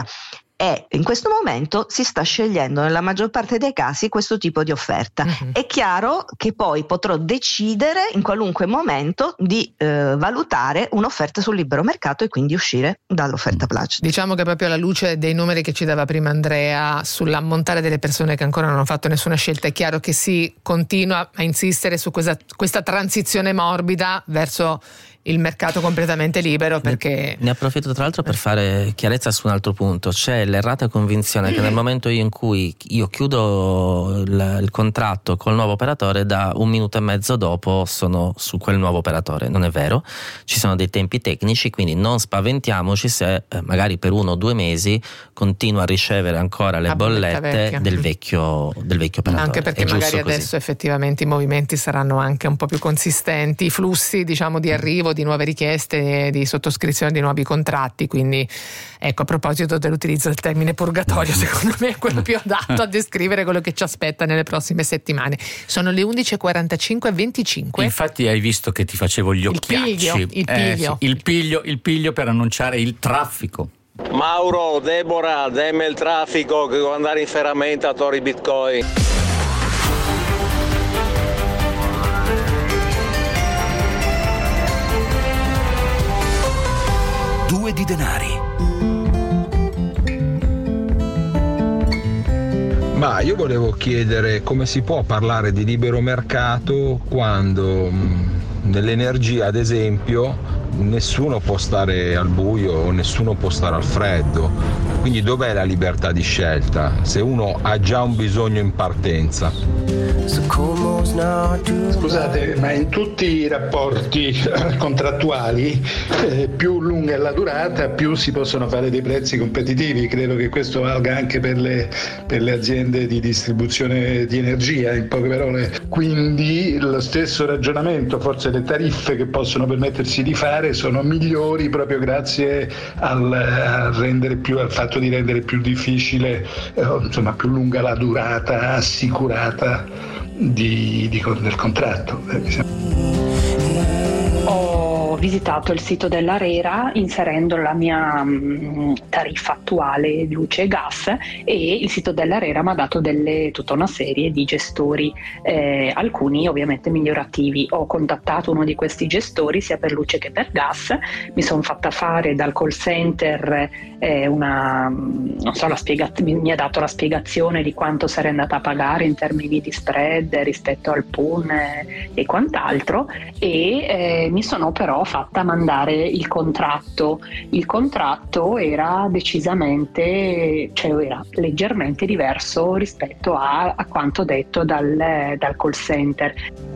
E in questo momento si sta scegliendo nella maggior parte dei casi questo tipo di offerta. Uh-huh. È chiaro che poi potrò decidere in qualunque momento di eh, valutare un'offerta sul libero mercato e quindi uscire dall'offerta Placet. Diciamo che proprio alla luce dei numeri che ci dava prima Andrea sull'ammontare delle persone che ancora non hanno fatto nessuna scelta, è chiaro che si continua a insistere su questa, questa transizione morbida verso il mercato completamente libero, perché ne approfitto tra l'altro per fare chiarezza su un altro punto. C'è l'errata convinzione che nel momento in cui io chiudo il, il contratto col nuovo operatore, da un minuto e mezzo dopo sono su quel nuovo operatore. Non è vero, ci sono dei tempi tecnici, quindi non spaventiamoci se eh, magari per uno o due mesi continuo a ricevere ancora le bollette del vecchio, del vecchio operatore. Anche perché magari adesso così. Effettivamente i movimenti saranno anche un po' più consistenti, i flussi diciamo di arrivo di nuove richieste di sottoscrizione di nuovi contratti, quindi ecco, a proposito dell'utilizzo del termine purgatorio, secondo me è quello più adatto a descrivere quello che ci aspetta nelle prossime settimane. Sono le undici e quarantacinque e venticinque. Infatti hai visto che ti facevo gli occhiacci. Il piglio, il piglio. Eh, sì, il piglio, il piglio per annunciare il traffico. Mauro, Deborah, dammi il traffico che devo andare in ferramenta a Tori Bitcoin. Due di denari. Ma io volevo chiedere come si può parlare di libero mercato quando mh, nell'energia, ad esempio, nessuno può stare al buio o nessuno può stare al freddo, quindi dov'è la libertà di scelta se uno ha già un bisogno in partenza? Scusate, ma in tutti i rapporti contrattuali eh, più lunga è la durata, più si possono fare dei prezzi competitivi. Credo che questo valga anche per le, per le aziende di distribuzione di energia, in poche parole. Quindi lo stesso ragionamento, forse le tariffe che possono permettersi di fare sono migliori proprio grazie al, a rendere più, al fatto di rendere più difficile, eh, insomma più lunga la durata assicurata di, di, del contratto. Ho visitato il sito dell'ARERA inserendo la mia mh, tariffa attuale luce e gas, e il sito dell'ARERA mi ha dato delle, tutta una serie di gestori, eh, alcuni ovviamente migliorativi. Ho contattato uno di questi gestori sia per luce che per gas, mi sono fatta fare dal call center eh, una, non so, la spiega- mi ha dato la spiegazione di quanto sarei andata a pagare in termini di spread rispetto al P U N eh, e quant'altro, e eh, mi sono però fatta mandare il contratto. Il contratto era decisamente, cioè era leggermente diverso rispetto a, a quanto detto dal, dal call center.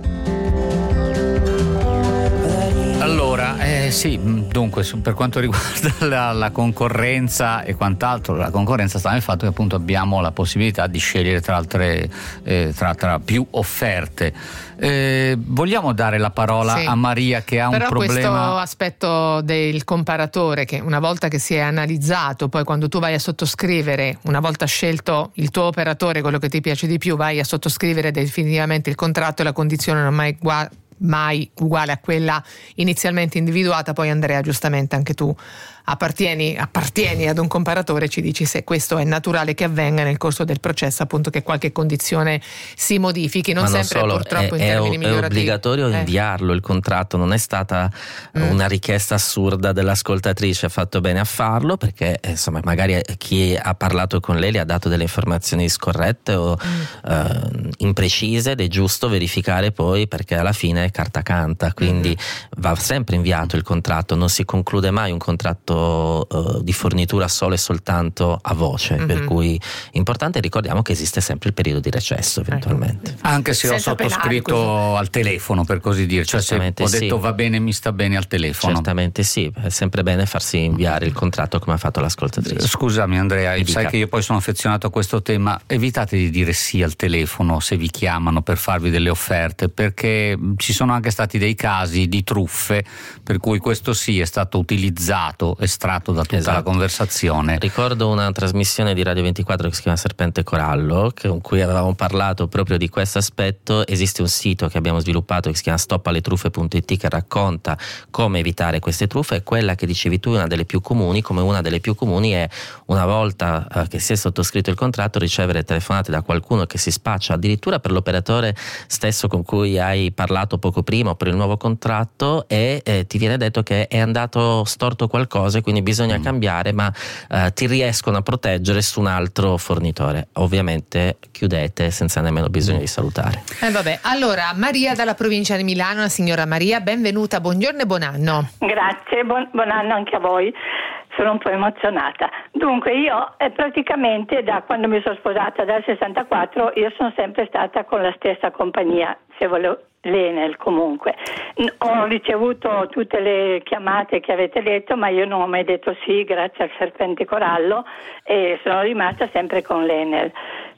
Allora, eh, sì, dunque per quanto riguarda la, la concorrenza e quant'altro, la concorrenza sta nel fatto che appunto abbiamo la possibilità di scegliere tra altre, eh, tra, tra più offerte. Eh, vogliamo dare la parola sì. a Maria che ha Però un problema. Però questo aspetto del comparatore, che una volta che si è analizzato, poi quando tu vai a sottoscrivere, una volta scelto il tuo operatore, quello che ti piace di più, vai a sottoscrivere definitivamente il contratto e la condizione non è mai uguale mai uguale a quella inizialmente individuata. Poi Andrea, giustamente anche tu appartieni, appartieni ad un comparatore, ci dici se questo è naturale che avvenga nel corso del processo, appunto che qualche condizione si modifichi, non, Ma non sempre solo, purtroppo è, in termini è, migliorativi. È obbligatorio eh. inviarlo il contratto, non è stata mm. una richiesta assurda dell'ascoltatrice, ha fatto bene a farlo perché insomma magari chi ha parlato con lei le ha dato delle informazioni scorrette o mm. eh, imprecise, ed è giusto verificare poi, perché alla fine è carta canta, quindi mm. va sempre inviato il contratto, non si conclude mai un contratto uh, di fornitura solo e soltanto a voce, mm-hmm. per cui importante, ricordiamo che esiste sempre il periodo di recesso eventualmente. Anche se Senza ho sottoscritto penali, al telefono, per così dire, cioè se ho detto sì. va bene, mi sta bene al telefono. Certamente sì, è sempre bene farsi inviare il contratto come ha fatto l'ascoltatrice. Scusami Andrea, Mi sai dica. che io poi sono affezionato a questo tema, evitate di dire sì al telefono se vi chiamano per farvi delle offerte, perché ci sono anche stati dei casi di truffe per cui questo sì è stato utilizzato, estratto da tutta esatto. la conversazione. Ricordo una trasmissione di Radio ventiquattro che si chiama Serpente Corallo, con cui avevamo parlato proprio di questo aspetto. Esiste un sito che abbiamo sviluppato che si chiama stop alle truffe punto it che racconta come evitare queste truffe, e quella che dicevi tu è una delle più comuni. Come una delle più comuni è, una volta eh, che si è sottoscritto il contratto, ricevere telefonate da qualcuno che si spaccia addirittura per l'operatore stesso con cui hai parlato poco prima o per il nuovo contratto, e eh, ti viene detto che è andato storto qualcosa e quindi bisogna mm. cambiare, ma eh, ti riescono a proteggere su un altro fornitore. Ovviamente chiudete senza nemmeno bisogno di salutare. Eh vabbè, allora Maria dalla provincia di Milano, la signora Maria, benvenuta, buongiorno e buon anno. Grazie, buon, buon anno anche a voi. Sono un po' emozionata. Dunque io eh, praticamente da quando mi sono sposata dal sessantaquattro io sono sempre stata con la stessa compagnia, se volevo, l'Enel comunque. Ho ricevuto tutte le chiamate che avete detto, ma io non ho mai detto sì grazie al Serpente Corallo, e sono rimasta sempre con l'Enel,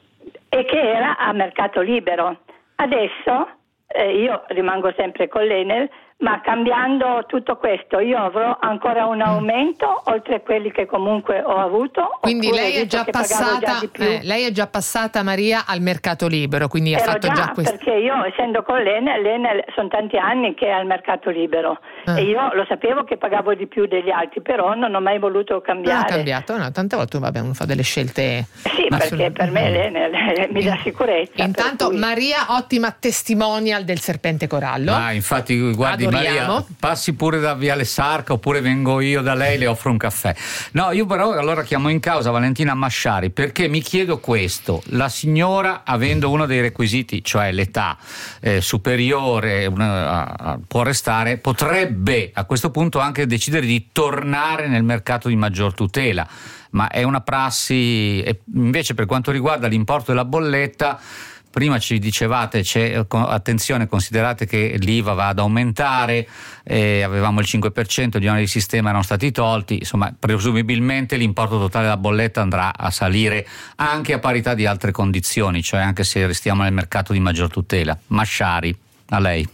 e che era a mercato libero. Adesso eh, io rimango sempre con l'Enel, ma cambiando tutto questo io avrò ancora un aumento oltre a quelli che comunque ho avuto. Quindi lei è già passata già di più. Eh, lei è già passata, Maria, al mercato libero, quindi ha Ero fatto già, già questo. Perché io essendo con l'Enel, l'Enel sono tanti anni che è al mercato libero ah. e io lo sapevo che pagavo di più degli altri, però non ho mai voluto cambiare. Non ha cambiato, no, tante volte vabbè, uno fa delle scelte. Sì, perché per me l'Enel mi dà sicurezza. Intanto cui... Maria, ottima testimonial del Serpente Corallo. Ah, infatti guardi Di Maria, passi pure da Viale Sarca oppure vengo io da lei, le offro un caffè. No, io però allora chiamo in causa Valentina Masciari, perché mi chiedo questo: la signora, avendo uno dei requisiti, cioè l'età eh, superiore, una, può restare, potrebbe a questo punto anche decidere di tornare nel mercato di maggior tutela, ma è una prassi. E invece per quanto riguarda l'importo della bolletta, prima ci dicevate, c'è, attenzione, considerate che l'I V A va ad aumentare, eh, avevamo il cinque per cento, gli oneri di sistema erano stati tolti, insomma presumibilmente l'importo totale della bolletta andrà a salire anche a parità di altre condizioni, cioè anche se restiamo nel mercato di maggior tutela. Masciari, a lei.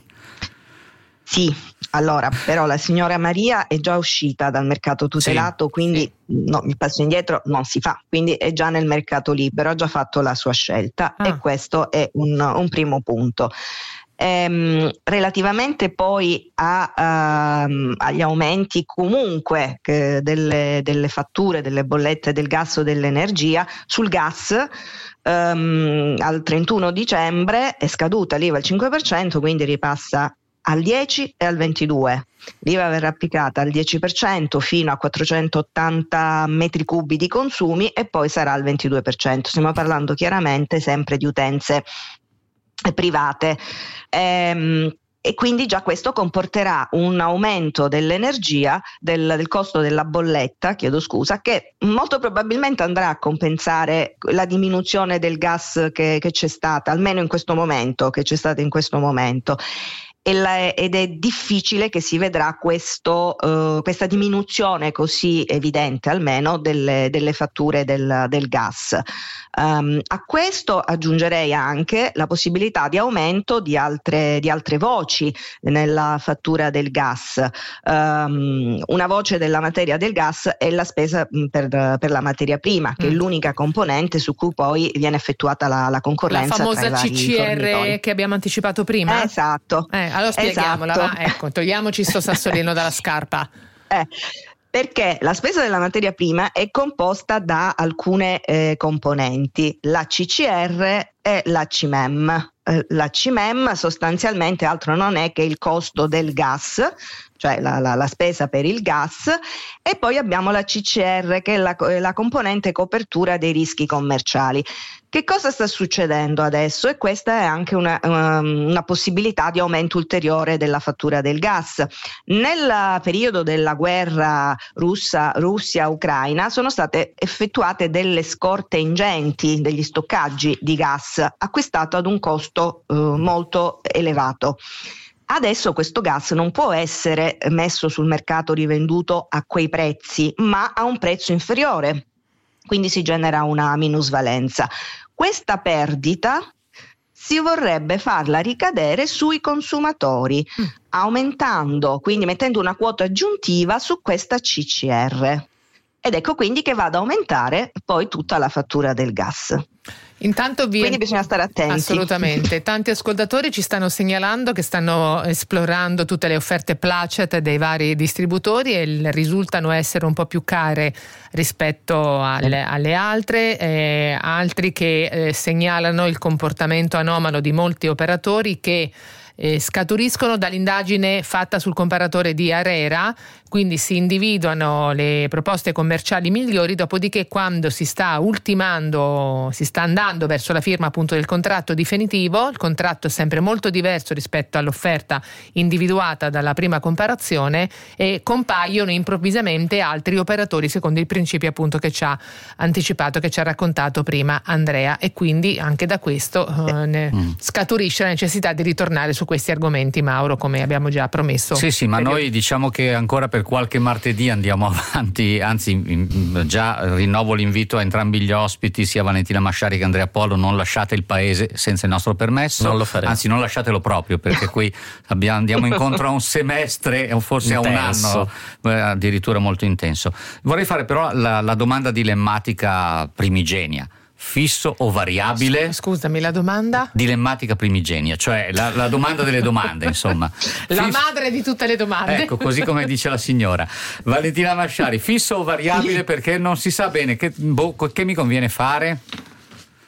Sì, allora però la signora Maria è già uscita dal mercato tutelato, sì, quindi sì. No, il passo indietro non si fa, quindi è già nel mercato libero, ha già fatto la sua scelta ah. e questo è un, un primo punto. Ehm, relativamente poi a, uh, agli aumenti comunque che delle, delle fatture, delle bollette del gas o dell'energia, sul gas um, al trentuno dicembre è scaduta l'I V A al cinque per cento, quindi ripassa al dieci e al ventidue. L'I V A verrà applicata al dieci per cento fino a quattrocentottanta metri cubi di consumi e poi sarà al ventidue per cento. Stiamo parlando chiaramente sempre di utenze private. Ehm, e quindi già questo comporterà un aumento dell'energia, del, del costo della bolletta, chiedo scusa, che molto probabilmente andrà a compensare la diminuzione del gas che, che c'è stata, almeno in questo momento, che c'è stata in questo momento. Ed è difficile che si vedrà questo, uh, questa diminuzione così evidente almeno delle, delle fatture del, del gas. Um, a questo aggiungerei anche la possibilità di aumento di altre, di altre voci nella fattura del gas. Um, una voce della materia del gas è la spesa per, per la materia prima, che mm. è l'unica componente su cui poi viene effettuata la, la concorrenza. La famosa tra i vari C C R fornitori. Che abbiamo anticipato prima? Esatto. Eh, allora spieghiamola, esatto. va? Ecco, togliamoci sto sassolino dalla scarpa. Eh, perché la spesa della materia prima è composta da alcune eh, componenti, la C C R e la C M E M. Eh, la C M E M sostanzialmente altro non è che il costo del gas, cioè la, la, la spesa per il gas, e poi abbiamo la C C R che è la, la componente copertura dei rischi commerciali. Che cosa sta succedendo adesso? E questa è anche una, um, una possibilità di aumento ulteriore della fattura del gas. Nel periodo della guerra russa, Russia-Ucraina sono state effettuate delle scorte ingenti degli stoccaggi di gas acquistato ad un costo uh, molto elevato. Adesso questo gas non può essere messo sul mercato rivenduto a quei prezzi, ma a un prezzo inferiore. Quindi si genera una minusvalenza. Questa perdita si vorrebbe farla ricadere sui consumatori, mm. aumentando, quindi mettendo una quota aggiuntiva su questa C C R. Ed ecco quindi che va ad aumentare poi tutta la fattura del gas. Intanto vi... Quindi bisogna stare attenti. Assolutamente. Tanti ascoltatori ci stanno segnalando che stanno esplorando tutte le offerte placet dei vari distributori e risultano essere un po' più care rispetto alle, alle altre, eh, altri che eh, segnalano il comportamento anomalo di molti operatori che Eh, scaturiscono dall'indagine fatta sul comparatore di ARERA, quindi si individuano le proposte commerciali migliori, dopodiché quando si sta ultimando, si sta andando verso la firma appunto del contratto definitivo, il contratto è sempre molto diverso rispetto all'offerta individuata dalla prima comparazione e compaiono improvvisamente altri operatori secondo il principio appunto che ci ha anticipato, che ci ha raccontato prima Andrea, e quindi anche da questo eh, ne mm. scaturisce la necessità di ritornare su questi argomenti, Mauro, come abbiamo già promesso. Sì, sì, ma noi diciamo che ancora per qualche martedì andiamo avanti, anzi già rinnovo l'invito a entrambi gli ospiti, sia Valentina Masciari che Andrea Polo: non lasciate il paese senza il nostro permesso, non lo faremo. Anzi non lasciatelo proprio, perché qui abbiamo, andiamo incontro a un semestre o forse intenso. A un anno eh, addirittura molto intenso. Vorrei fare però la, la domanda dilemmatica primigenia: fisso o variabile? Scusami, la domanda? Dilemmatica primigenia, cioè la, la domanda delle domande, insomma. La Fisso... madre di tutte le domande. Ecco, così come dice la signora. Valentina Masciari, fisso o variabile? Perché non si sa bene che, boh, che mi conviene fare?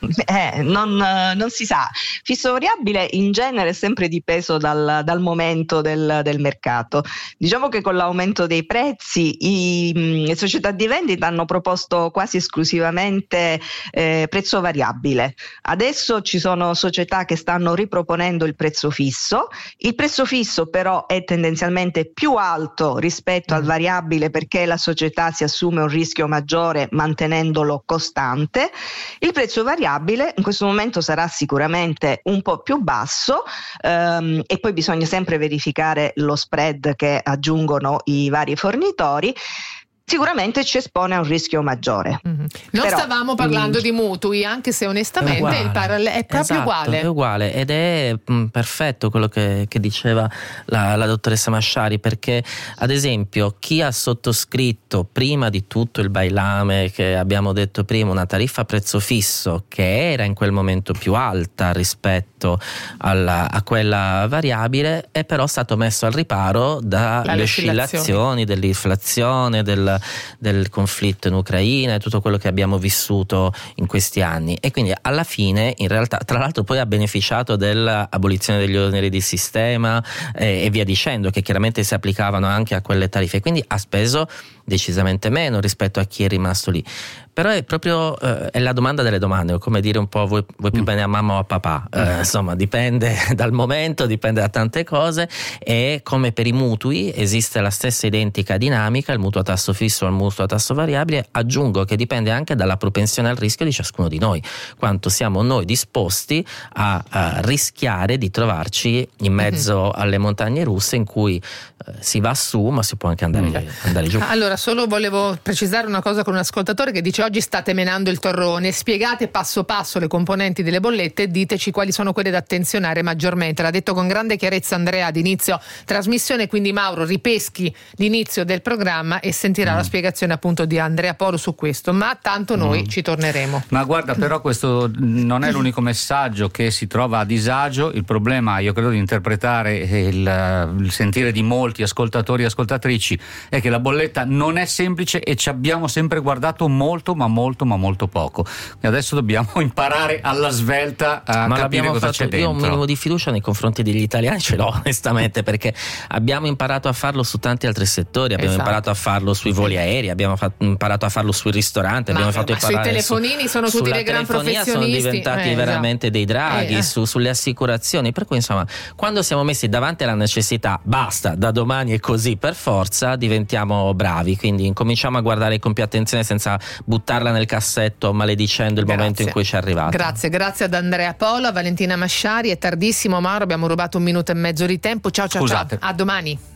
Eh, non, non si sa. Fisso variabile in genere è sempre dipeso dal, dal momento del, del mercato. Diciamo che con l'aumento dei prezzi i, le società di vendita hanno proposto quasi esclusivamente eh, prezzo variabile. Adesso ci sono società che stanno riproponendo il prezzo fisso. Il prezzo fisso però è tendenzialmente più alto rispetto al variabile, perché la società si assume un rischio maggiore mantenendolo costante. Il prezzo variabile in questo momento sarà sicuramente un po' più basso, ehm, e poi bisogna sempre verificare lo spread che aggiungono i vari fornitori. Sicuramente ci espone a un rischio maggiore. Mm-hmm. Non Però, stavamo parlando mh, di mutui, anche se onestamente È uguale. il parallelo è proprio Esatto, uguale. È uguale ed è mh, perfetto quello che, che diceva la, la dottoressa Masciari, perché ad esempio chi ha sottoscritto prima di tutto il bailame che abbiamo detto prima, una tariffa a prezzo fisso che era in quel momento più alta rispetto alla, a quella variabile, è però stato messo al riparo dalle oscillazioni dell'inflazione, del, del conflitto in Ucraina e tutto quello che abbiamo vissuto in questi anni, e quindi alla fine in realtà tra l'altro poi ha beneficiato dell'abolizione degli oneri di sistema eh, e via dicendo, che chiaramente si applicavano anche a quelle tariffe, quindi ha speso decisamente meno rispetto a chi è rimasto lì. Però è proprio eh, è la domanda delle domande, o come dire un po' vuoi, vuoi più bene a mamma o a papà, eh, insomma dipende dal momento, dipende da tante cose, e come per i mutui esiste la stessa identica dinamica, il mutuo a tasso fisso o il mutuo a tasso variabile. Aggiungo che dipende anche dalla propensione al rischio di ciascuno di noi, quanto siamo noi disposti a, a rischiare di trovarci in mezzo mm-hmm. alle montagne russe in cui eh, si va su ma si può anche andare, mm. andare giù. Allora, solo volevo precisare una cosa con un ascoltatore che dice: oggi state menando il torrone, spiegate passo passo le componenti delle bollette e diteci quali sono quelle da attenzionare maggiormente. L'ha detto con grande chiarezza Andrea ad inizio trasmissione, quindi Mauro ripeschi l'inizio del programma e sentirà mm. la spiegazione appunto di Andrea Polo su questo, ma tanto noi mm. ci torneremo. Ma guarda, però questo non è l'unico messaggio che si trova a disagio. Il problema, io credo, di interpretare il, il sentire di molti ascoltatori e ascoltatrici è che la bolletta non è semplice e ci abbiamo sempre guardato molto ma molto ma molto poco, e adesso dobbiamo imparare alla svelta a ma capire cosa fatto, c'è dentro. Io un minimo di fiducia nei confronti degli italiani ce l'ho onestamente, perché abbiamo imparato a farlo su tanti altri settori, abbiamo esatto. imparato a farlo sui voli aerei, abbiamo fatto, imparato a farlo sui ristoranti, ma, abbiamo fatto ma imparare sui telefonini su, sono tutti dei gran professionisti, sono diventati eh, veramente dei draghi, eh. su, sulle assicurazioni, per cui insomma quando siamo messi davanti alla necessità, basta, da domani è così per forza, diventiamo bravi, quindi incominciamo a guardare con più attenzione senza buttarla nel cassetto maledicendo il grazie. momento in cui ci è arrivato. Grazie, grazie ad Andrea Polo, a Valentina Masciari. È tardissimo, Mauro, abbiamo rubato un minuto e mezzo di tempo. Ciao ciao Scusate. ciao, a domani.